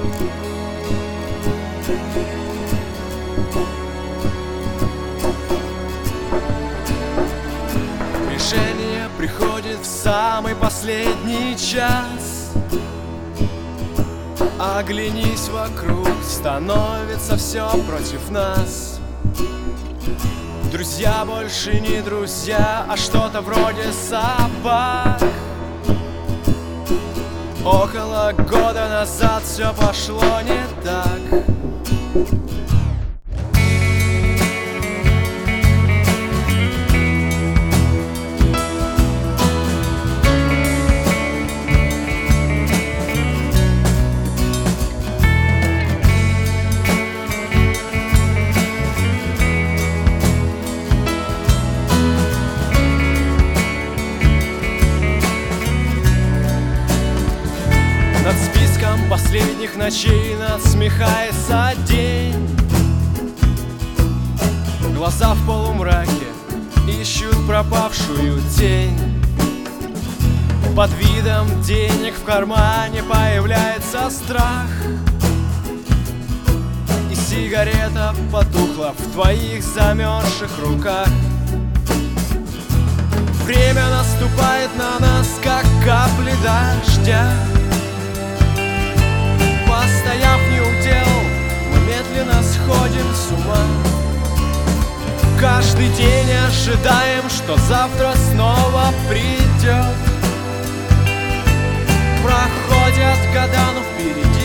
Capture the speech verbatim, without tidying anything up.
Решение приходит в самый последний час. Оглянись вокруг, становится все против нас. Друзья больше не друзья, а что-то вроде собак. Около года назад все пошло не так. Над списком последних ночей насмехается день. Глаза в полумраке ищут пропавшую тень. Под видом денег в кармане появляется страх. И сигарета потухла в твоих замерзших руках. Время наступает на нас, как капли дождя. Постояв неудел, мы медленно сходим с ума. Каждый день ожидаем, что завтра снова придет. Проходят года, но впереди